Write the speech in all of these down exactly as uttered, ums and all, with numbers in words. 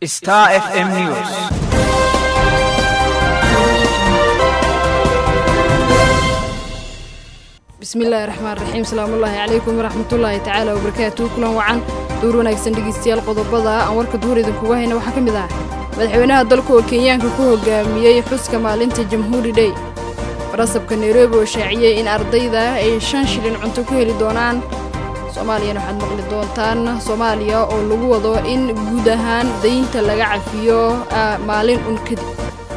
Star F M News. بسم الله الرحمن الرحيم. السلام الله عليكم ورحمة الله تعالى وبركاته. كلنا وعن دورنا يكسن دقيستيال قضبضة أنورك دور إذن كوهينا وحكم ذا مدحوينها دلكو كيان كوهو قامية حس كمالنت الجمهوري دي رسب كنيروبي وشاعية إن أرضي ذا أي شانشلين عنتو كوهي لدونان Soomaaliya waxaad maqli doontaan Soomaaliya oo lagu wado in guud ahaan deynta laga cafiyo maalin un kadib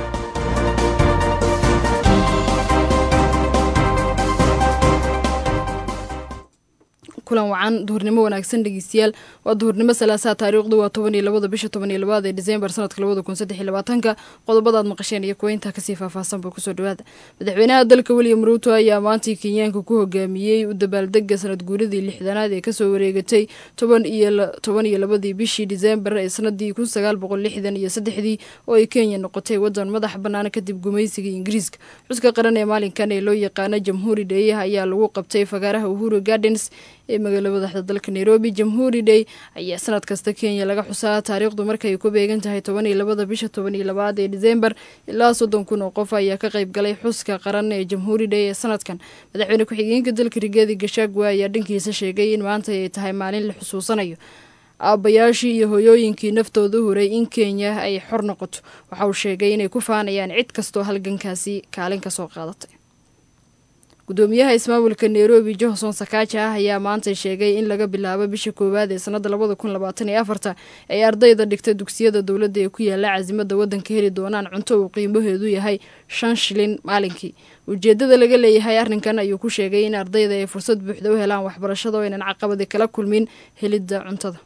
kulan wacan duhurnimo wanaagsan dhageystayaal waa duhurnimo salaasa taariikhdu waa toban iyo laba bisha toban iyo laba ee December sanadka laba kun iyo saddex iyo labaatan qodobada aad maqasheen iyo kuwaynta ka sii faahfaahsan buu ku soo dhawaada madaxweynaha dalka William Ruto ayaa maanta Kenyaanka ku hogaamiyay u dabaaldegga sanad guuridii lixdanaad ee ka soo wareegatay toban iyo laba bishii December ee sanadii kun sagaal boqol lixdan iyo saddex oo ay Kenya noqotay wadan madax bannaan kadib gumaysiga Ingiriiska xuska qaran ee maalinkan ee loo yaqaan Jamhuri Day ayaa lagu qabtay fagaaraha Uhuru Gardens ee magaalada madaxda dalka Nairobi. Jamhuri Day ayaa sanad kasta Kenya laga xusaa taariikhdu markay ku beegan tahay toban iyo laba bisha toban iyo laba ee December ilaa soddon kun oo qof ayaa ka qayb galay xuska qaran ee Jamhuri Day ee sanadkan. Madaxweyne ku-xigeenka dalka Rigathi Gachagua ayaa dhankiisa sheegay in maanta ay tahay maalin la xusuusanayo aabayaashii iyo hooyooyinkii naftooda huray in Kenya ay xor noqoto. Waxa uu sheegay inay ku faanayaan cid kastoo halgankaasi kaalin ka soo qaadatay. gudoomiyaha ismaamulka Nairobi Johnson Sakaja ayaa maanta sheegay in laga bilaabo bisha koowaad ee sanadda laba kun labaatan iyo afar ay ardayda dhigta dugsiyada dawladda ee ku yaala caasimada wadanka heli doonaan cunto uu qiimaheedu yahay shan shilin maalinkii. ujeedada laga leeyahay arrinkan ayuu ku sheegay in ardayda ay fursad buuxda u helaan waxbarashada oo inaan caqabad kala kulmin helidda cuntada.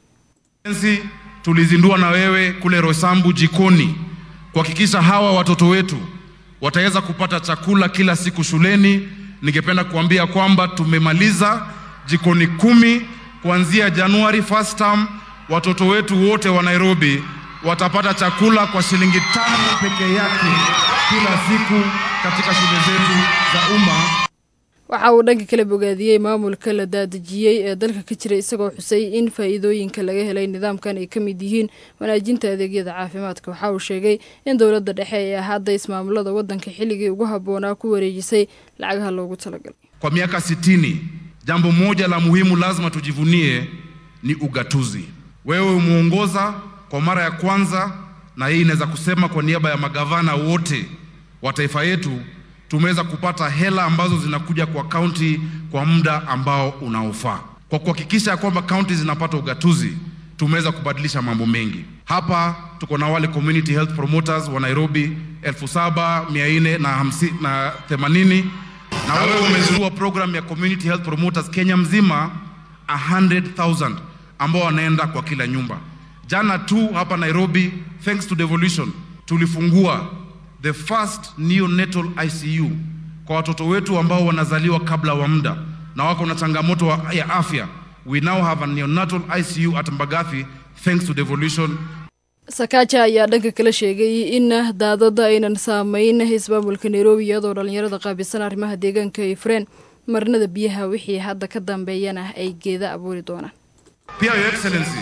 Tulizindua na wewe kule Rosambu jikoni kuhakikisha hawa watoto wetu wataweza kupata chakula kila siku shuleni. Ningependa kuambia kwamba tumemaliza jikoni kumi kuanzia January first term. Watoto wetu wote wa Nairobi watapata chakula kwa shilingi tano peke yake kila siku katika shule zetu za umma. waxa uu dhanka kala bogaadiyay maamulka la daadajiyay ee dalka ka jira isagoo xusay in faa'iidooyinka laga helay nidaamkan ay kamid yihiin wanaajinta adeegyada caafimaadka. waxa uu sheegay in dawladda dhexe ay hadda ismaamulada wadanka xilligii ugu haboonaa ku wareejisay lacagaha loogu talagalay. Kwa miaka sitini jambo moja la muhimu lazima tujivunie ni ugatuzi. Wewe umuongoza kwa mara ya kwanza, na hii inaweza kusema kwa niaba ya magavana wote wa taifa yetu, tumeweza kupata hela ambazo zinakuja kwa county kwa muda ambao unaofaa. Kwa kuhakikisha kwamba county zinapata ugatuzi, tumeweza kubadilisha mambo mengi. Hapa tuko na wale community health promoters wa Nairobi elfu saba mia nne na themanini, na wewe umezindua program ya community health promoters Kenya mzima one hundred thousand ambao wanaenda kwa kila nyumba. Jana tu hapa Nairobi, thanks to devolution, tulifungua the first neonatal I C U kwa watoto wetu ambao wanazaliwa kabla wa muda na wako na changamoto ya afya. We now have a neonatal I C U at Mbagathi thanks to devolution. Sakaja ayaa dhanka kala sheegay in daadada aynan saameyn ismaamulka Nairobi iyadoo dhalinyarada qaabisan arrimaha deegaanka ay fureen marnada biyaha wixii hadda ka dambeeyana ay geeda abuuri doonaan. Pia Your Excellency,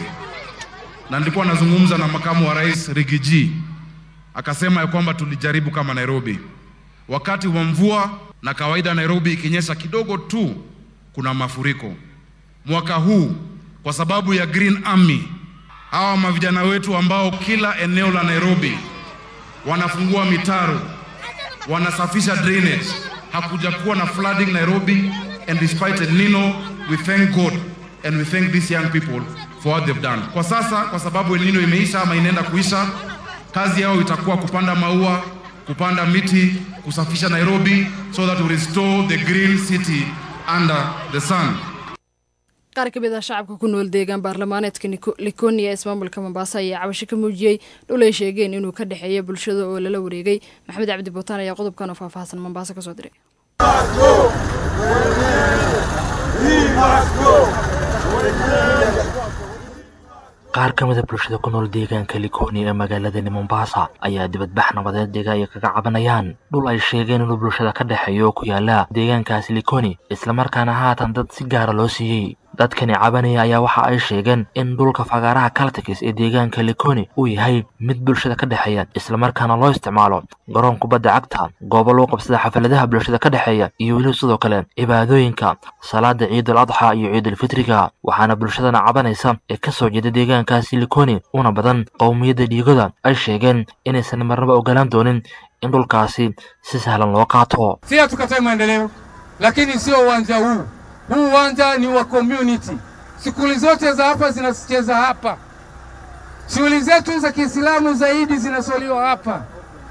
na nilikuwa nazungumza na makamu wa rais Rigiji, akasema ya kwamba tulijaribu kama Nairobi wakati wa mvua, na kawaida Nairobi ikinyesha kidogo tu kuna mafuriko. Mwaka huu kwa sababu ya Green Army, hawa mavijana wetu ambao kila eneo la Nairobi wanafungua mitaro, wanasafisha drainage, hakuja kuwa na flooding Nairobi. And despite El Nino, we thank God and we thank these young people for what they've done. Kwa sasa kwa sababu El Nino imeisha ama inaenda kuisha, kazi yao itakuwa kupanda maua, kupanda miti, kusafisha Nairobi so that we restore the green city under the sun. qaar ka mid ah shacabka ku nool deegaan baarlamaaneedka Likoni ee ismaamulka Mombasa ayaa cabasho ka muujiyay dhul ay sheegeen inuu ka dhaxeeyo bulshada oo lala wareegay. Maxamed Cabdi Bootaan ayaa qodobkan oo faahfaahsan Mombasa ka soo diray. qaar ka mid ah bulshada ku nool deegaanka Likoni ee magaalada Mombasa ayaa dibadbax nabadeed deegaanka kaga cabanayaan dhul ay sheegeen inuu bulshada ka dhaxeeyo ku yaala deegaankaas Likoni, isla markaana haatan dad si gaar ah loo siiyay. dadkani cabanaya ayaa waxa ay sheegeen in dhulka fagaaraha Caltex ee deegaanka Likoni uu yahay mid bulshada ka dhaxeeya isla markaana loo isticmaalo garoon kubadda cagta goobo loo qabsada xafladaha bulshada ka dhaxeeya iyo weli sidoo kale cibaadooyinka salaada Ciid al-Adha iyo Ciid al-Fitriga waxaana bulshadana cabanaysa ee ka soo jeeda deegaankaasi Likoni una badan qowmiyadda dhiigada ay sheegeen inaysan marnaba ogolaan doonin in dhulkaasi si sahlan loo qaato. Si hatukatai maendeleo lakini sio uwanja huu. Huu uwanja ni wa community. Shughuli zote za hapa zinacheza hapa. Shughuli zetu za Kiislamu zaidi zinasoliwa hapa.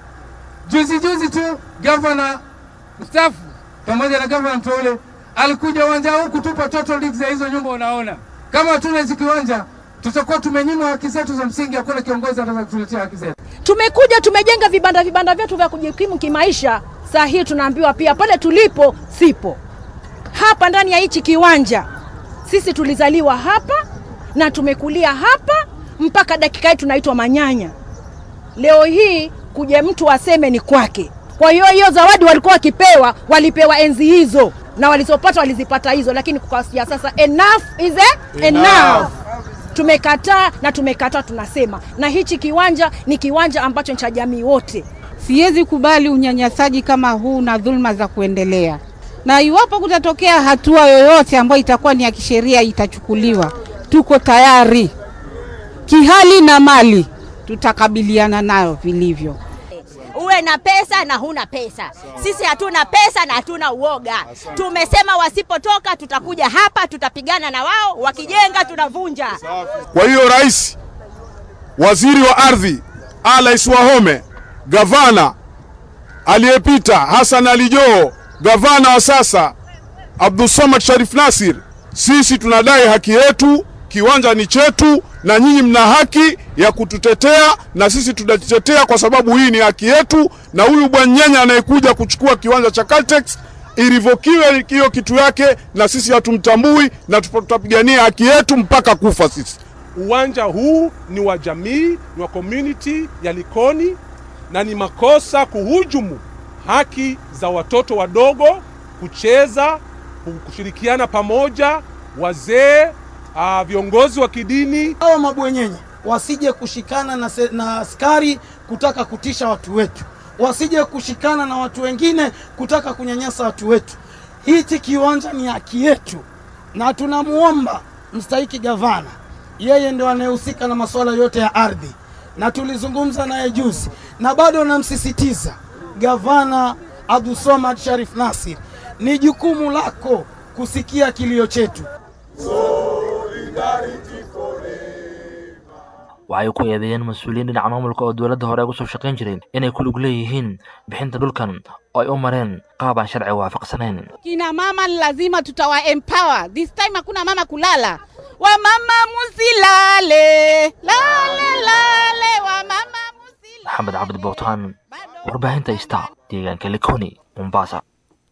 Juzi juzi tu governor mstaafu pamoja na governor mteule alikuja uwanja huu kutupa total league za hizo nyumba unaona. Kama hatuna hizo kiwanja tutakuwa tumenyimwa haki zetu za msingi, hakuna kiongozi ataweza kutuletea haki zetu. Tumekuja tumejenga vibanda vibanda vyetu vya kujikimu kimaisha. Saa hii tunaambiwa pia pale tulipo sipo. Hapa ndani ya hichi kiwanja sisi tulizaliwa hapa na tumekulia hapa mpaka dakika hii tunaitwa manyanya. Leo hii kuja mtu aseme ni kwake. Kwa hiyo hiyo zawadi walikuwa wakipewa, walipewa enzi hizo na walizopata walizipata hizo, lakini kwa sasa enough is a enough, enough. Tumekataa na tumekataa tunasema. Na hichi kiwanja ni kiwanja ambacho cha jamii wote. Siwezi kubali unyanyasaji kama huu na dhulma za kuendelea. Na iwapo kutatokea hatua yoyote ambayo itakuwa ni ya kisheria itachukuliwa, tuko tayari kihali na mali tutakabiliana nayo vilivyo. Uwe na pesa na huna pesa. Sisi hatuna pesa na hatuna uoga. Tumesema wasipotoka tutakuja hapa, tutapigana na wao, wakijenga tunavunja. Kwa hiyo rais, waziri wa ardhi Alois Wahome, gavana aliyepita Hassan Ali Joho, gavana wa sasa Abdulswamad Sharif Nassir, sisi tunadai haki yetu, kiwanja ni chetu na nyinyi mna haki ya kututetea na sisi tunatetea kwa sababu hii ni haki yetu, na huyu bwanyanya anayekuja kuchukua kiwanja cha Caltex irivokiwe hiyo kitu yake, na sisi hatumtambui na tutapigania haki yetu mpaka kufa sisi. Uwanja huu ni wa jamii, ni wa community ya Likoni, na ni makosa kuhujumu haki za watoto wadogo kucheza, kushirikiana pamoja, wazee, uh, viongozi wa kidini. Hao mabwenyenye wasije kushikana na, se, na askari kutaka kutisha watu wetu. Wasije kushikana na watu wengine kutaka kunyanyasa watu wetu. Hichi kiwanja ni haki yetu na tunamuomba mstahiki gavana, yeye ndio anayehusika na masuala yote ya ardhi, na tulizungumza naye juzi na bado namsisitiza gavana Abdulswamad Sharif Nassir, ni jukumu lako kusikia kilio chetu. waxay ku eedeeyeen mas'uuliyiin dhinaca maamulka oo dawladda hore ugu soo shaqeyn jireen inay ku lug leeyihiin bixinta dhulkan oo ay u mareen qaab aan sharci waafaqsanayn. Kina mama lazima tutawa empower. This time hakuna mama kulala. Wa mama musilale. Lale lale wa mama musilale. Maxamed Cabdi Bootaan, warbaahinta Star, deegaanka Likoni, Mombasa.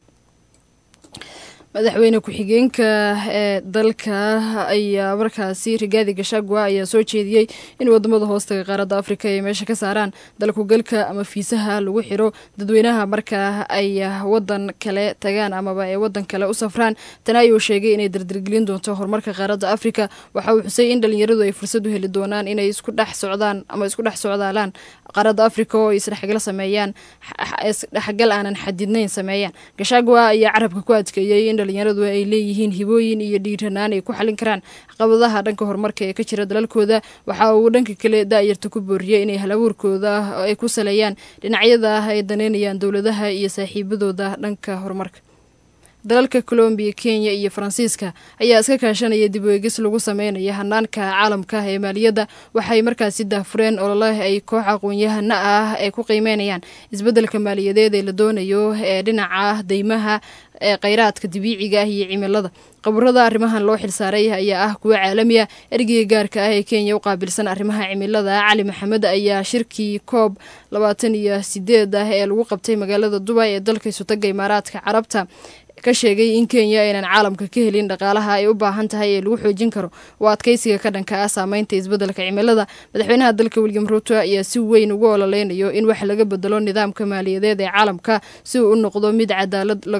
madaxweyne ku-xigeenka ee dalka ayaa markaasi Rigathi Gachagua ayaa soo jeediyay in wadamada hoostaga qaaradda Afrika ay meesha ka saaraan dalku galka ama fiisaha lagu xiro dadweynaha marka ay wadan kale tagaan ama ay wadan kale u safraan. Tan ayuu sheegay inay dardargelin doonto horumarka qaaradda Afrika. Waxa uu xusay in dhalinyaradu ay fursad u heli doonaan inay isku dhex socdaan ama isku dhex socdaalaan qaaradda Afrika oo isdhexgal sameeyaan isdhexgal aanan xadidnayn sameeyaan. Gachagua ayaa carabka ku adkeeyay in dhalinyaradu ay leeyihiin hibooyin iyo dhiiranaan ay ku xalin karaan caqabadaha dhanka horumarka ee ka jira dalalkooda. Waxa uu dhanka kale daayirta ku booriyay inay halabuurkooda ay ku saleeyaan dhinacyada ay daneynayaan dawladaha iyo saaxiibadooda dhanka horumarka. dalalka Colombia, Kenya iyo Faransiiska ayaa iska kaashanaya dib u eegis lagu sameeyo hanaanka caalamka ee maaliyadda. Waxay markaasi daafureen ololaha ay koox aqoon-yahano ah ay ku qiimeynayaan isbeddelka maaliyadeed ee la doonayo ee dhinaca deymaha ee kheyraadka dabiiciga ah iyo cimilada. Qabrada arrimahan loo xilsaaray ayaa ah kuwa caalami ah. Ergeyga gaarka ah ee Kenya u qaabilsan arrimaha cimilada Cali Maxamed ayaa shirkii COP labaatan iyo sideed ah ee lagu qabtay magaalada Dubai ee dalka Isutaga Imaaraadka Carabta ka sheegay in Kenya aynan caalamka ka helin dhaqaalaha ay u baahan tahay ee lagu xoojin karo waa adkeysiga ka dhanka ah saameynta isbeddelka cimilada. Madaxweynaha dalka William Ruto ayaa si weyn ugu ololeynayo in wax laga bedelo nidaamka maaliyadeed ee caalamka si uu u noqdo mid cadaalad laga dheehan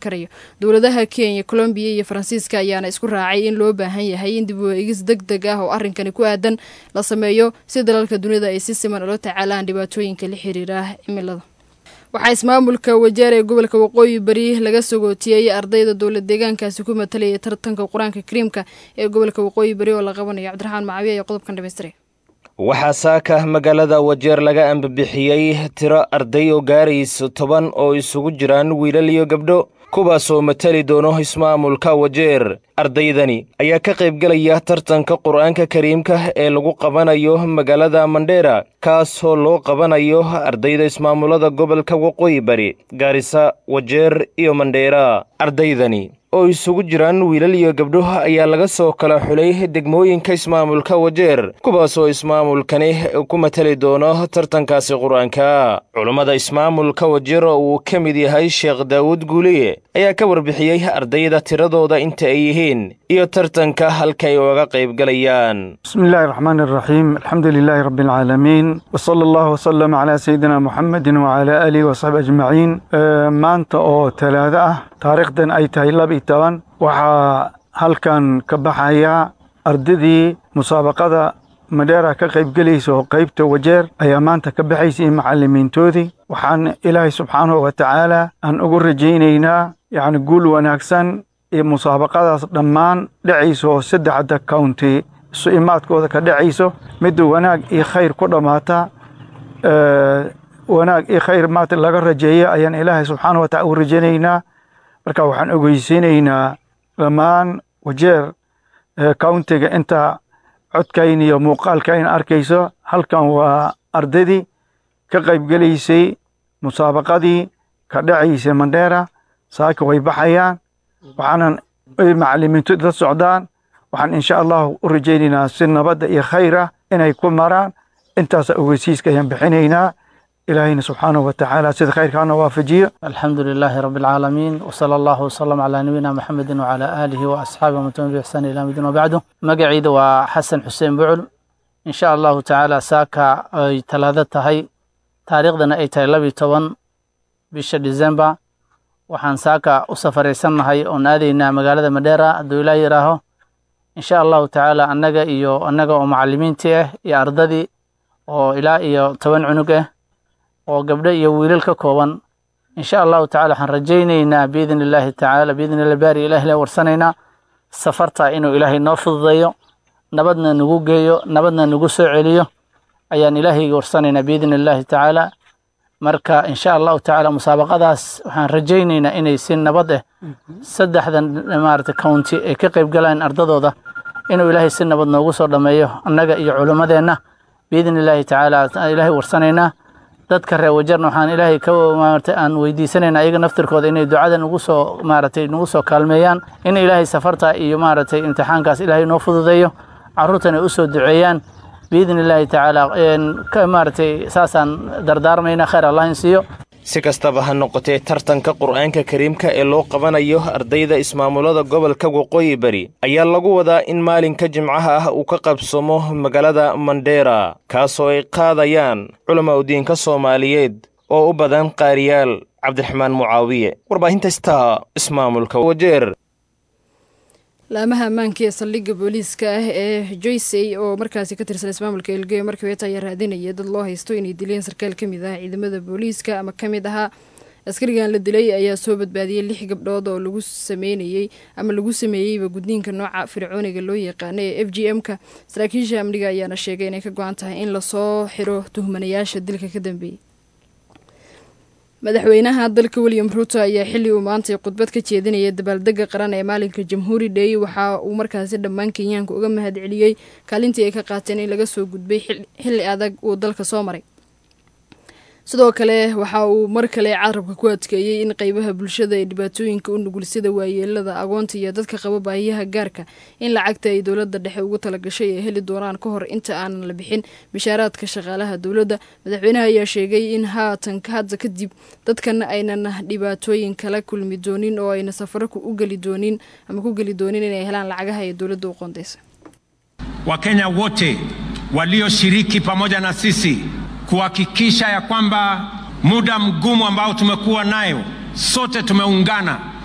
karayo dowladaha Kenya, Colombia iyo Faransiiska ayaana isku raacay in loo baahan yahay in dib u eegis degdeg ah oo arrinkani ku aadan la sameeyo si dalalka dunida ay si siman ula tacaalaan dhibaatooyinka la xiriira cimilada. waxaa ismaamulka Wajeer ee gobolka Waqooyi Bari laga sogootiyay ardayda dowlad deegaankaasi ku matalaya tartanka Quraanka Kariimka ee gobolka Waqooyi Bari oo la qabanayo. Cabdiraxmaan Macawiye ayaa qodobkan dhameystiray. waxaa saaka magaalada Wajeer laga ambabixiyay tiro arday oo gaaraysa toban oo isugu jiraan wiilal iyo gabdho kuwaas oo matali doono ismaamulka Wajeer. ardaydani ayaa ka qayb galaya tartanka Quraanka Kariimka ee lagu qabanayo magaalada Mandera kaas oo loo qabanayo ardayda ismaamulada gobolka Waqooyi Bari, Garissa, Wajeer iyo Mandera. ardaydani oo isugu jiraan wiilal iyo gabdho ayaa laga soo kala xulay degmooyinka ismaamulka Wajeer kuwaas oo ismaamulkani ku matali doono tartankaasi Quraanka. culimada ismaamulka Wajeer oo uu ka mid yahay Sheekh Daawud Guuliye ayaa ka warbixiyay ardayda tiradooda inta ay yihiin iyo tartanka halka ay uga qayb galayaan. Bismillahir Rahmanir Rahim. Alhamdulillahi Rabbil Alamin. Wa sallallahu wa sallam ala sayyidina Muhammadin wa ala alihi wa sahbihi ajma'in. maanta oo talaado ah taariikhdan ay tahay laba iyo toban waxaa halkan ka baxaya ardadii musaabaqada Mandera ka qayb galayso qaybta Wajeer ayaa maanta ka baxaysay macallimiintoodii. waxaan Ilaahay subxaanahu wa ta'ala aan ugu rajaynaynaa yani guul wanaagsan ee musaabaqadaas dhammaan dhacayso saddexda county isu imaadkooda ka dhacayso mid wanaag iyo khayr ku dhamaata wanaag iyo khayr maanta laga rajeeyo ayaan Ilaahay subxaanahu wa ta'ala u rajaynaynaa. marka waxaan ogeysiinaynaa dhammaan Wajeer countiga inta codkayn iyo muuqaalkayn arkayso halkan waa ardaydii ka qayb galaysay musaabaqadii ka dhacaysay Mandera saaka way baxayaan waxaanan macallimiintu dad socdaan waxaan insha Allah u rajaynaynaa si nabad iyo khayr ah inay ku maraan intaas ogeysiiska ayaan bixinaynaa. إلهي سبحانه وتعالى سيد خير كان وافجيه. الحمد لله رب العالمين وصلى الله وسلم على نبينا محمد وعلى آله وأصحابه ومن تبعهم بإحسان إلى يوم الدين وبعده. مقعد وحسن حسين بعل إن شاء الله تعالى ساكا أي ثلاثة هي تاريخنا أي تلبي توان بش ديسمبر وحن ساكا أسفر سنة هي ونادينا مقالة مديرة دولاي راهو إن شاء الله تعالى أنجا إيو أنجا ومعلمين تيه يا أرضي وإلى إيو توان عنقه oo gabdho iyo wiilal ka kooban insha Allah ta'ala waxaan rajaynaynaa biidin Ilaahi ta'ala biidin Ilaahi baari Ilaahi la warsanayna safarta inuu Ilaahi noo fududeeyo nabadna nagu geeyo nabadna nagu soo celiyo ayaan Ilaahi warsanayna biidin Ilaahi ta'ala. marka insha Allah ta'ala musaabaqadaas waxaan rajaynaynaa inay si nabad ah saddexdan maarta county ee ka qayb galaan ardadooda inuu Ilaahi si nabad noogu soo dhameeyo annaga iyo culimadeena biidin Ilaahi ta'ala Ilaahi warsanayna. dadka reer Wajeerna waxaan Ilaahay ka maartay aan weydiisanayna ayaga naftirkooda inay ducada nagu soo maartay nagu soo kaalmeeyaan in Ilaahay safarta iyo maartay imtixaankaas Ilaahay noo fududeeyo carruurtana u soo duceeyaan biidin Ilaahi ta'ala in ka maartay saasan dardaarmayna khayr Allah insiyo. si kastaba ha noqotee tartanka Qur'aanka Kariimka ee loo qabanayo ardayda ismaamulada gobolka Waqooyi Bari ayaa lagu wadaa in maalinka Jimcaha ah uu ka qabsamo magaalada Mandera kaasoo ay qaadayaan culimo diinka Soomaaliyeed oo u badan qaariyaal. Cabdiraxmaan Mucaawiye, warbaahinta Star, ismaamulka Wajeer. laamaha ammaanka ee saldhigga booliiska ah ee Joysey oo markaasi ka tirsan ismaamulka Elgeyo Marakwet ayaa raadinaya dad loo haysto inay dileen sarkaal ka mid ah ciidamada booliiska ama ka mid ahaa askarigan la dilay ayaa soo badbaadiyay lix gabdhood oo lagu sameeyay ama lagu sameeyayba gudniinka nooca fircooniga loo yaqaan ee F G M-ka. saraakiisha amniga ayaana sheegay inay ka go'an tahay in la soo xiro tuhmanayaasha dilka ka dambeeyay. madaxweynaha dalka William Ruto ayaa xilli uu maanta khudbad ka jeedinaya dabaaldegga qaran ee maalinka Jamhuuri Day waxa uu markaasi dhammaan Kenyaanka uga mahad celiyay kaalintii ay ka qaateen in laga soo gudbay xilli adag uu dalka soo maray. sidoo kale waxa uu mar kale carabka ku adkeeyay in qaybaha bulshada ee dhibaatooyinka u nugul sida waayeelada, agoonta iyo dadka qaba baahiyaha gaarka in lacagta ay dowladda dhexe ugu talagashay ay heli doonaan ka hor inta aanan la bixin mishaaraadka shaqaalaha dowladda. madaxweynaha ayaa sheegay in haatan hadda kadib dadkan aynan dhibaatooyin kala kulmi doonin oo ayna safaro u gali doonin ama ku gali doonin inay helaan lacagaha ay dowladda u qoondeysay. Wakenya wote walioshiriki pamoja na sisi kuhakikisha ya kwamba muda mgumu ambao tumekuwa nayo sote tumeungana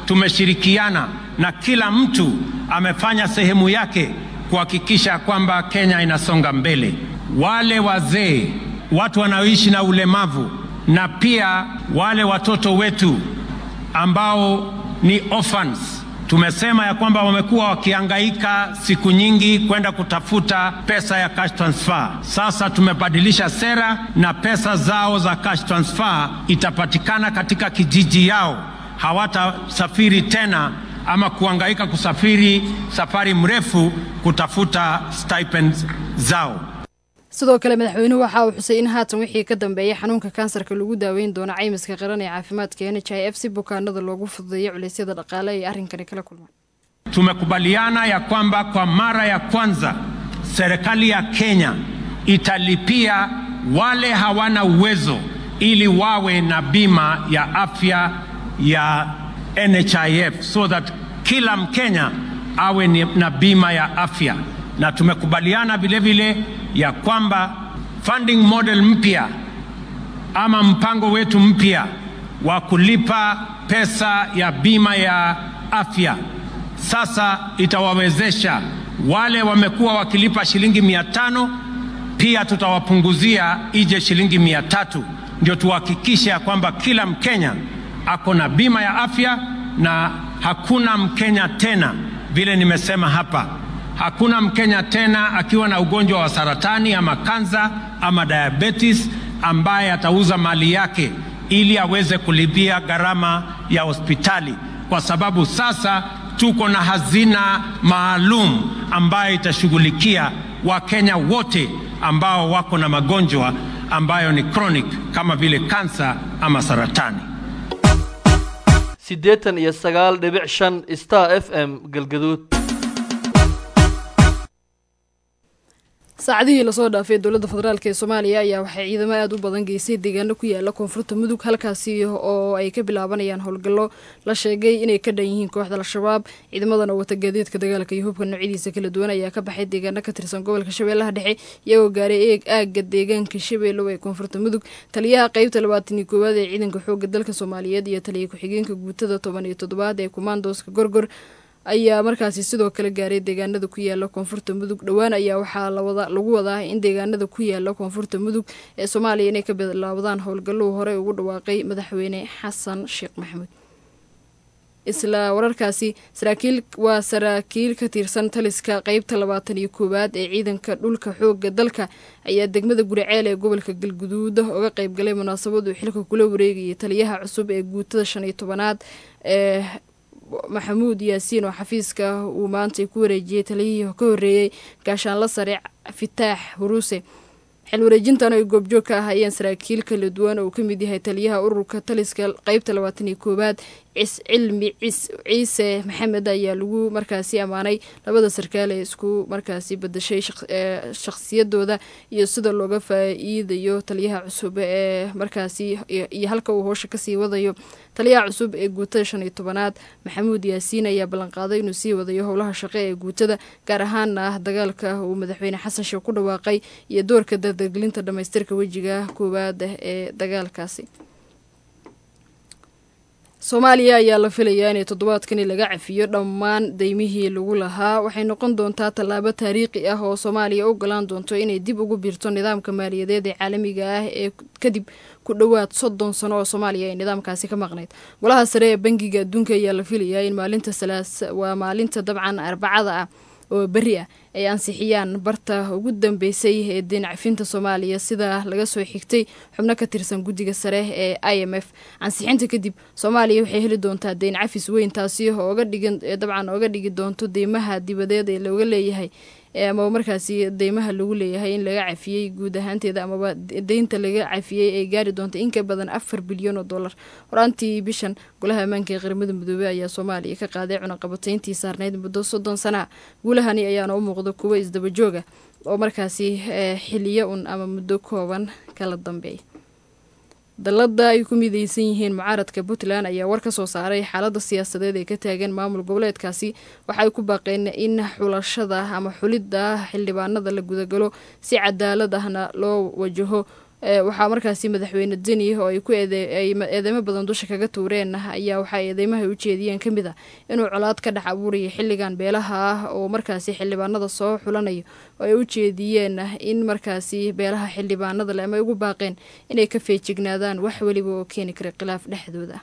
tumeshirikiana na kila mtu amefanya sehemu yake kuhakikisha kwamba Kenya inasonga mbele. Wale wazee, watu wanaoishi na ulemavu na pia wale watoto wetu ambao ni orphans, tumesema ya kwamba wamekuwa wakihangaika siku nyingi kwenda kutafuta pesa ya cash transfer. Sasa tumebadilisha sera na pesa zao za cash transfer itapatikana katika kijiji yao. Hawatasafiri tena ama kuhangaika kusafiri safari mrefu kutafuta stipends zao. sidoo kale madaxweynuhu waxa uu xusay in haatan wixii ka dambeeyay xanuunka kansarka lagu daaweyn doono caymiska qaran ee caafimaadka N H I F si bukaanada loogu fududeeyo culaysyada dhaqaale ee arrinkani kala kulmaan. Tumekubaliana ya kwamba kwa mara ya kwanza serikali ya Kenya italipia wale hawana uwezo ili wawe na bima ya afya ya N H I F so that kila Mkenya awe na bima ya afya. Na tumekubaliana vile vile ya kwamba funding model mpya ama mpango wetu mpya wa kulipa pesa ya bima ya afya sasa itawawezesha wale wamekuwa wakilipa shilingi mia tano, pia tutawapunguzia ije shilingi mia tatu, ndio tuhakikishe ya kwamba kila Mkenya ako na bima ya afya. Na hakuna Mkenya tena, vile nimesema hapa, hakuna Mkenya tena akiwa na ugonjwa wa saratani ama kansa ama diabetes ambaye atauza mali yake ili aweze kulipia gharama ya hospitali, kwa sababu sasa tuko na hazina maalum ambayo itashughulikia Wakenya wote ambao wako na magonjwa ambayo ni chronic kama vile kansa ama saratani. sideetan iyo sagaal dhibic shan Star F M Galgaduud. saacadihii la soo dhaafay dowladda federaalka ee Soomaaliya ayaa waxay ciidamo aad u badan geysay deegaano ku yaala koonfurta mudug, halkaasi oo ay ka bilaabanayaan howlgallo la sheegay inay ka dhan yihiin kooxda al-shabaab. ciidamadana wata gaadiidka dagaalka iyo hubka noocyadiisa kala duwan ayaa ka baxay deegaano ka tirsan gobolka Shabeellaha Dhexe iyagoo gaaray eeg aagga deegaanka Shabeello ee koonfurta mudug. taliyaha qaybta labaatan iyo koowaad ee ciidanka xoogga dalka Soomaaliyeed iyo taliye ku-xigeenka guutada toban iyo toddobaad ee Commandos-ka Gorgor ayaa markaasi sidoo kale gaaray deegaanada ku yaala koonfurta mudug. dhawaan ayaa waxaa la wada lagu wadaa in deegaanada ku yaala koonfurta mudug ee Soomaaliya inay ka bilaabadaan howlgallo hore ugu dhawaaqay madaxweyne Xasan Sheekh Maxamuud. isla wararkaasi saraakiil waa saraakiil ka tirsan taliska qaybta labaatan iyo koowaad ee ciidanka dhulka xoogga dalka ayaa degmada Guriceel ee gobolka Galgaduud uga qayb galay munaasabad uu xilka kula wareegayay taliyaha cusub ee guutada shan iyo tobanaad ee Maxamuud Yaasiin oo xafiiska uu maanta ku wareejiyay taliyihii ka horeeyay gaashaanla sare Fitaax Huruuse. xil wareejintan ay goobjoog ka ahaayeen saraakiil kala duwan oo ka mid yahay taliyaha ururka taliska qaybta labaatan iyo koowaad is cilmi ciise maxamed ayaa lagu markaasi amaanay labada sarkaal ee isku markaasi bedeshay shakhsiyadooda iyo sida looga faa'iidayo taliyaha cusub ee markaasi iyo halka uu howsha kasii wadayo. taliyaha cusub ee guutada shan iyo tobanaad Maxamuud Yaasiin ayaa ballan qaaday inuu sii wadayo howlaha shaqo ee guutada, gaar ahaan ah dagaalka uu madaxweyne Xasan Sheekh ku dhawaaqay iyo doorka dadgelinta dhamaystirka wajiga koowaad ee dagaalkaasi. Soomaaliya ayaa la filayaa in toddobaadkan laga cafiyo dhammaan deymihii lagu lahaa. waxay noqon doontaa tallaabo taariikhi ah oo Soomaaliya u ogolaan doonto inay dib ugu biirto nidaamka maaliyadeed ee caalamiga ah ee kadib ku dhawaad soddon sano oo Soomaaliya ay nidaamkaasi ka maqnayd. golaha sare ee bangiga adduunka ayaa la filayaa in maalinta salaas waa maalinta dabcan arbacada ah oo bari ah ay ansixiyaan barta ugu dambeysay ee deyn cafinta Soomaaliya sida laga soo xigtay xubno ka tirsan guddiga sare ee I M F. ansixinta kadib Soomaaliya waxay heli doontaa deyn cafis weyn taasi oo uga dhigan dabcan uga dhigi doonto deymaha dibadeed ee looga leeyahay ama markaasi deymaha lagu leeyahay in laga cafiyay guud ahaanteeda ama deynta laga cafiyay ay gaari doonto in ka badan afar bilyan oo dollar. horaantii bishan golaha ammaanka ee qaramada midoobay ayaa Soomaaliya ka qaaday cunaqabatayntii saarneyd muddo soddon sano. guulahani ayaana u muuqda kuwa isdaba jooga oo markaasi xiliyo un ama muddo kooban kala dambeeyay. dalada ay ku midaysan yihiin mucaaradka Puntland ayaa war ka soo saaray xaaladda siyaasadeed ee ka taagan maamul goboleedkaasi. waxay ku baaqeen in xulashada ama xulidda xildhibaanada la gudagalo si cadaalad ahna loo wajaho waxaa markaasi madaxweyne deni oo ay ku eedeymo badan dusha kaga tuureen ayaa waxaa eedeymaha ay u jeediyeen ka mid ah inuu colaad ka dhex abuuraya xilligan beelaha ah oo markaasi xildhibaanada soo xulanayo oo ay u jeediyeen in markaasi beelaha xildhibaanada le ama ay ugu baaqeen inay ka feejignaadaan wax weliba oo keeni kara khilaaf dhexdooda.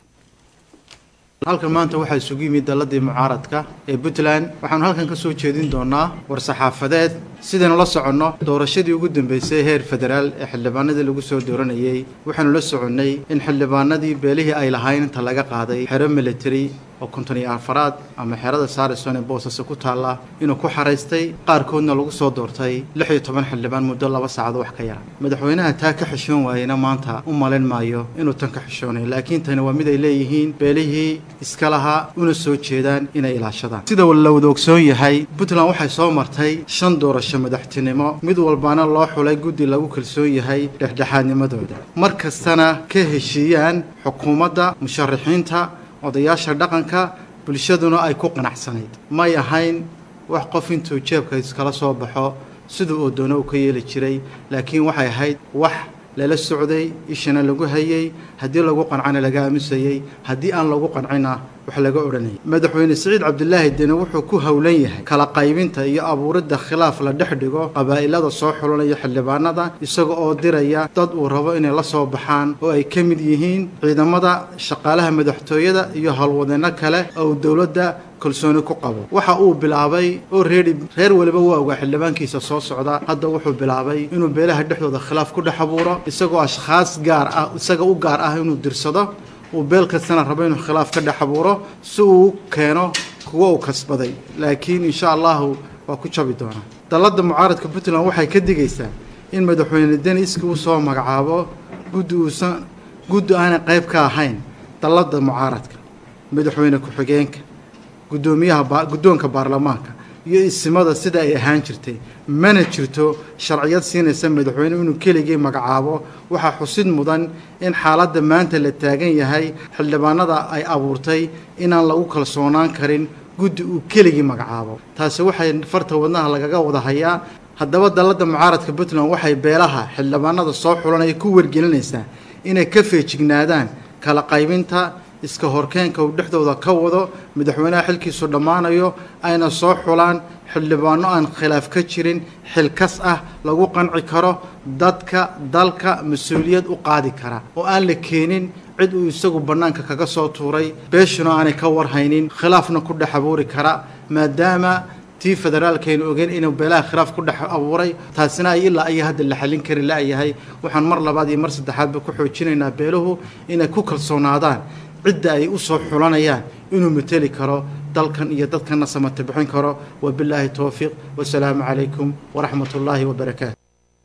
halkan maanta waxaa isugu yimid daladii mucaaradka ee Puntland waxaan halkan ka soo jeedin doonaa war saxaafadeed sidaan la soconno doorashadii ugu dambeysay heer federaal ee xildhibaanada lagu soo dooranayay waxaanu la soconnay in xildhibaanadii beelihii ay lahayn inta laga qaaday xero military oo konton iyo afaraad ama xerada Saarison ee boosas ku taala inuu ku xareystay qaarkoodna lagu soo doortay lix iyo toban xildhibaan muddo laba saacadood wax ka yar madaxweynaha taa ka xishoon waayna maanta u maleyn maayo inuu tan ka xishoonay laakiin tani waa mid ay leeyihiin beelihii iska lahaa una soo jeedaan inay ilaashadaan sida la wada ogsoon yahay Puntland waxay soo martay shan doorasho madaxtinimo mid walbaana loo xulay guddi lagu kalsoon yahay dhexdhexaadnimadooda markastana ka heshiiyaan xukuumadda musharaxiinta odayaasha dhaqanka bulshaduna ay ku qanacsanayd may ahayn wax qof intuu jeebka iskala soo baxo sidoo uu doono uu ka yeeli jiray laakiin waxay ahayd wax lala socday ishana lagu hayay haddii lagu qancana laga aamusayay haddii aan lagu qancina wax laga oranay madaxweyne Saciid Cabdullaahi Deni wuxuu ku hawlan yahay kala qaybinta iyo abuuridda khilaaf la dhex dhigo qabaa'ilada soo xulanaya xildhibaanada isaga oo diraya dad uu rabo inay la soo baxaan oo ay ka mid yihiin ciidamada shaqaalaha madaxtooyada iyo howlwadeenno kale oo dawladda kalsooni ku qabo waxa uu bilaabay oo reer reer waliba waa uga xildhibaankiisa soo socda hadda wuxuu bilaabay inuu beelaha dhexdooda khilaaf ku dhex abuuro isagoo ashxaas gaar ah isaga u gaar ah inuu dirsado uu beel kastana rabo inuu khilaaf ka dhex abuuro si uu keeno kuwa uu kasbaday laakiin insha Allah waa ku jabi doona dalada mucaaradka Puntland waxay ka digaysaa in madaxweyne Deni iska uu soo magacaabo guddi uusan guddi aan qayb ka ahayn dalada mucaaradka madaxweyne ku xigeenka gudoomiyaha gudoonka baarlamaanka iyo ismada sida ay ahaan jirtay mana jirto sharciyad siinaysa madaxweyne inuu keligii magacaabo waxa xusid mudan in xaaladda maanta la taagan yahay xildhibaanada ay abuurtay inaan lagu kalsoonaan karin guddi uu keligii magacaabo taasi waxay farta wadnaha lagaga wada hayaa haddaba dalada mucaaradka Puntland waxay beelaha xildhibaanada soo xulanaya ku wargelinaysaa inay ka feejignaadaan kala qaybinta iska horkeenka uu dhexdooda ka wado madaxweynaha xilkiisu dhamaanayo ayna soo xulaan xildhibaano aan khilaaf ka jirin xilkas ah lagu qanci karo dadka dalka mas'uuliyad u qaadi kara oo aan la keenin cid uu isagu banaanka kaga soo tuuray beeshuna aanay ka warhaynin khilaafna ku dhex abuuri kara maadaama tii federaalkeenu ogeyn inuu beelaha khilaaf ku dhex abuuray taasina ay ilaa ay hadda la xalin kari laayahay waxaan mar labaad iyo mar saddexaadba ku xoojinaynaa beeluhu inay ku kalsoonaadaan cidda ay u soo xulanayaan inuu matali karo dalkan iyo dadkana samata bixin karo wabillahi tawfiiq wasalaamu calaykum waraxmatullaahi wabarakaatu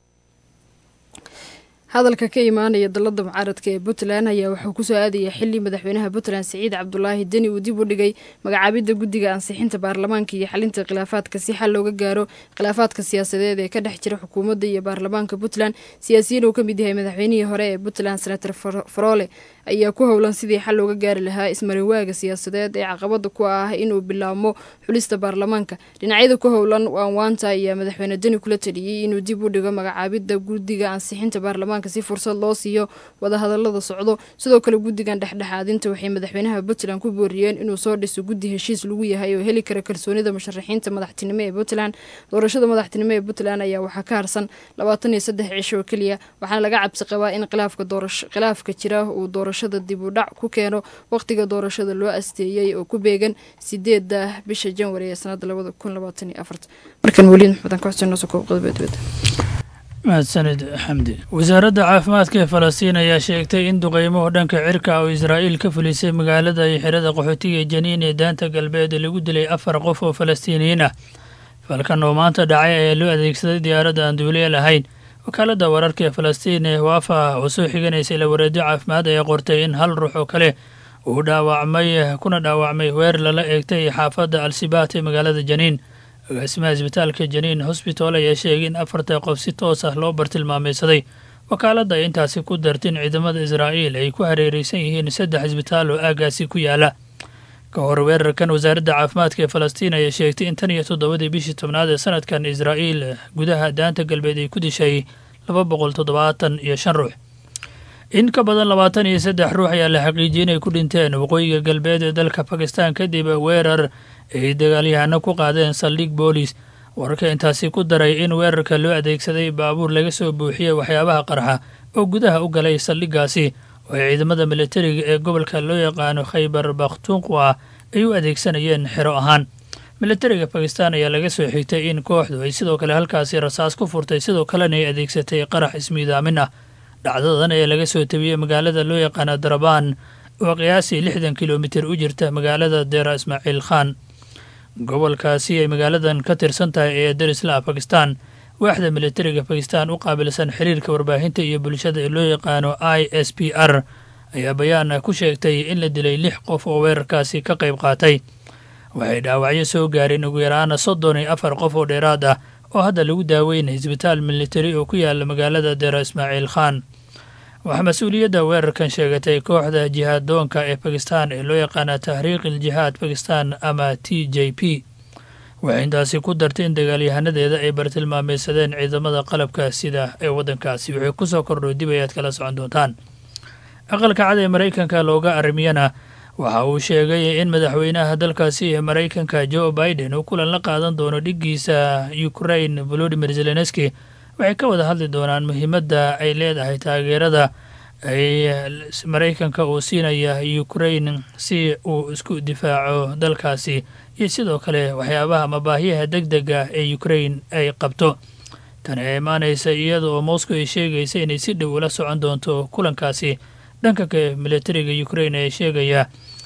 hadalka ka imaanaya dalada mucaaradka ee Puntland ayaa wuxuu ku soo aadaya xilli madaxweynaha Puntland Saciid Cabdullaahi Deni uu dib u dhigay magacaabida guddiga ansixinta baarlamaanka iyo xalinta khilaafaadka si xal looga gaaro khilaafaadka siyaasadeed ee ka dhex jira xukuumadda iyo baarlamaanka Puntland siyaasiyiin uu ka mid yahay madaxweynihii hore ee Puntland Senator Farole ayaa ku howlan sidii xal looga gaari lahaa ismarinwaaga siyaasadeed ee caqabada ku ah inuu bilaabo xulista baarlamaanka dhinacyada ku howlan waan waanta ayaa madaxweyne Deni kula taliyay inuu dib u dhigo magacaabida guddiga ansixinta baarlamaanka si fursad loo siiyo wada hadalada socdo sidoo kale guddigan dhexdhexaadinta waxay madaxweynaha Puntland ku booriyeen inuu soo dhiso guddi heshiis lagu yahay oo heli kara kalsoonida musharaxiinta madaxtinimo ee Puntland doorashada madaxtinimo ee Puntland ayaa waxa ka harsan labaatan iyo saddex cisho oo kaliya waxaana laga cabsi qabaa in khilaafka doorasho khilaafka jira uu doorashada dib u dhac ku keeno waqtiga doorashada loo asteeyay oo ku beegan sideedda bisha January ee sanadda laba kun labaatan iyo afar markan waliin xudan ku xuseen soo koob qodobada mahadsanid xamdi wasaaradda caafimaadka ee Falastiin ayaa sheegtay in duqeymo dhanka cirka oo Israa'iil ka fulisay magaalada iyo xirada qaxootiga Janiin ee daanta galbeed lagu dilay afar qof oo Falastiiniyiin ah falkan oo maanta dhacay ayaa loo adeegsaday diyaaradda aan duuliye lahayn wakaaladda wararka ee Falastiin ee Wafa oo soo xiganaysay la wareedyo caafimaad ayaa qortay in hal ruux oo kale uu dhaawacmay kuna dhaawacmay weer lala eegtay xaafadda Al-Sibaat ee magaalada Janiin agaasimaha isbitaalka Janiin Hospital ayaa sheegay in afarta qof si toos ah loo bartilmaameedsaday wakaaladda ay intaasi ku dartin ciidamada Israa'iil ay ku hareeraysan yihiin saddex isbitaal oo aagaasi ku yaala ka hor weerarkan wasaaradda caafimaadka ee Falastiin ayaa sheegtay in tan iyo toddobadii bishii tobnaad ee sanadkan Israa'iil gudaha daanta galbeed ay ku dishay laba boqol toddobaatan iyo shan ruux. In ka badan labaatan iyo saddex ruux ayaa la xaqiijiyey inay ku dhinteen waqooyiga galbeed ee dalka Pakistan kadib weerar ay dagaalyahano ku qaadeen saldhig booliis. wararka intaasi ku daray in weerarka loo adeegsaday baabuur laga soo buuxiyey waxyaabaha qarxa oo gudaha u galay saldhiggaasi oo ay ciidamada militariga ee gobolka loo yaqaano Khaybar Pakhtunkhwa ay u adeegsanayeen xero ahaan. militariga Pakistan ayaa laga soo xigtay in kooxdu ay sidoo kale halkaasi rasaas ku furtay sidoo kalena ay adeegsatay qarax ismiidaamin ah. dhacdadan ayaa laga soo tabiyey magaalada loo yaqaano Darban oo qiyaasii lixdan kilomitir u jirta magaalada Dera Ismaaciil Khan. gobolkaasi ay magaaladan ka tirsan tahay ee darisla Pakistan waaxda militariga Pakistan u qaabilsan xiriirka warbaahinta iyo bulshada ee loo yaqaano I S P R ayaa bayaan ku sheegtay in la dilay lix qof oo weerarkaasi ka qayb qaatay. waxay dhaawacyo soo gaareen ugu yaraan soddon iyo afar qof oo dheeraad ah oo hadda lagu daaweynay isbitaal militari oo ku yaala magaalada Dera Ismaaciil Khan. waxaa mas-uuliyadda weerarkan sheegatay kooxda jihaadoonka ee Pakistan ee loo yaqaana Tahriiq al-Jihaad Pakistan ama T J P. waxay intaasi ku dartay in dagaalyahanadeeda ay bartilmaameysadeen ciidamada qalabka sida ee waddankaasi. waxay ku soo kordho dib ayaad kala socon doontaan. aqalka cad ee Maraykanka looga arrimiyana waxa uu sheegay in madaxweynaha dalkaasi ee Maraykanka Joe Biden uu kulan la qaadan doono dhiggiisa Ukraine Volodymyr Zelensky. waxay ka wada hadli doonaan muhiimadda ay leedahay taageerada ay Maraykanka uu siinaya Ukraine si uu isku difaaco dalkaasi iyo sidoo kale waxyaabaha mabaahiyaha degdega ee Ukraine ay qabto. tani ay imaanaysa iyada oo Moscow ay sheegaysa inay si dhow ula socon doonto kulankaasi. dhanka kale militariga Ukraine ay sheegaya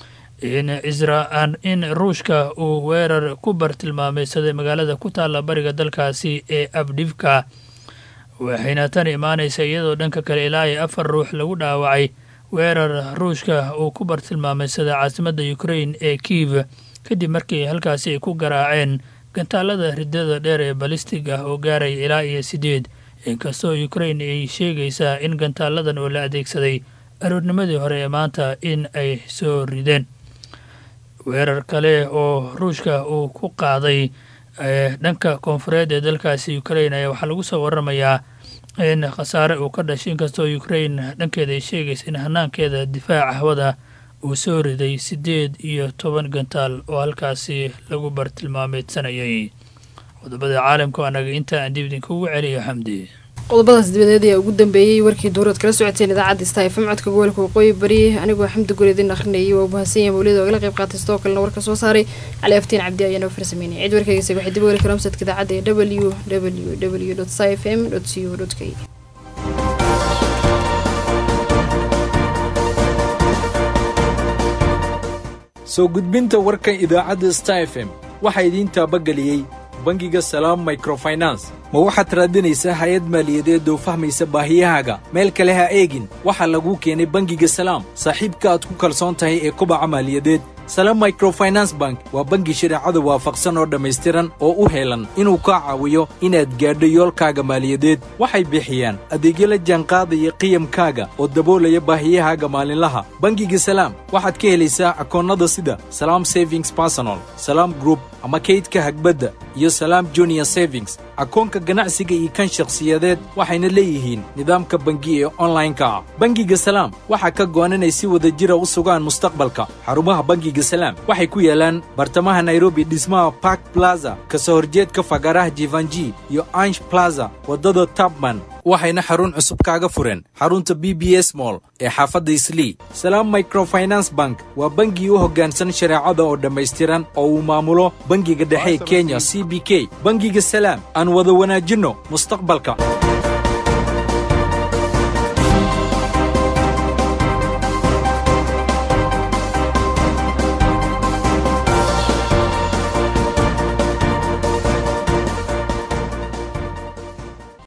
in Israel in Ruushka uu weerar ku bartilmaameysaday magaalada ku taala bariga dalkaasi ee Avdiivka. waxayna tan imaanaysa iyadoo dhanka kale ilaa iyo afar ruux lagu dhaawacay weerar Ruushka uu ku bartilmaameysaday caasimadda Ukraine ee Kiev kadib markii halkaasi ay ku garaaceen gantaalada ridada dheer ee balistig ah oo gaaray ilaa iyo sideed. inkastoo Ukraine ay sheegaysaa in gantaaladan oo la adeegsaday aroornimadii hore ee maanta in ay soo rideen. weerar kale oo Ruushka uu ku qaaday dhanka koonfureed ee dalkaasi Ukraine ayaa waxaa lagu soo waramayaa in khasaare uu ka dhashay inkastoo Ukraine dhankeeda ay sheegaysa in hanaankeeda difaaca hawada uu soo riday siddeed iyo toban gantaal oo halkaasi lagu bartilmaameedsanayay. qodobada caalamka anaga inta aan dib idinkugu celiyo Xamdi. qodobadaas dibadeed ayaa ugu dambeeyey warkii dowlad kala socoteen idaacadda Star F M codka gobolka waqooyi bari. anigoo Xamdi Gureedin akhrinayay waa bahasiyay mawlid oo kala qayb qaatay sidoo kalena warka soo saaray Cali Aftiin Cabdi ayaan farsameynay. cid warkayga waxay dib ugu kala socodka idaacadda w w w dot star f m dot co dot k. soo gudbinta warkan idaacadda Star F M waxay idin taabageliyay bangiga Salaam Microfinance. ma waxaad raadinaysaa hay'ad maaliyadeed oo fahmaysa baahiyahaaga meel kale ha eegin. waxaa lagu keenay bangiga Salaam, saaxiibka aad ku kalsoon tahay ee kobaca maaliyadeed. Salaam Microfinance Bank waa bangi shareecada waafaqsan oo dhammaystiran oo u heelan inuu kaa caawiyo inaad gaadho yoolkaaga maaliyadeed. waxay bixiyaan adeegyo la jaanqaadaya qiyamkaaga oo daboolaya baahiyahaaga maalinlaha. bangiga Salaam waxaad ka helaysaa akoonnada sida Salaam Savings Personal, Salaam Group ama kaydka hagbadda iyo Salaam Junior Savings. akoonka ganacsiga iyo kan shakhsiyadeed waxayna leeyihiin nidaamka bangi ee online-ka ah. bangiga Salaam waxaa ka go'an inay si wada jira u sugaan mustaqbalka. xarumaha bangiga Salaam waxay ku yaalaan bartamaha Nairobi, dhismaha Park Plaza, kasoo horjeedka fagaraha Jivanji iyo Ansh Plaza, wadada Tubman. waxayna xarun cusub kaaga fureen xarunta B B S Mall ee xaafadda Islii. Salaam Microfinance Bank waa bangi u hoggaansan shareecada oo dhammaystiran oo uu maamulo bangiga dhexe ee Kenya C B K. bangiga Salaam aan wada wanaajino mustaqbalka.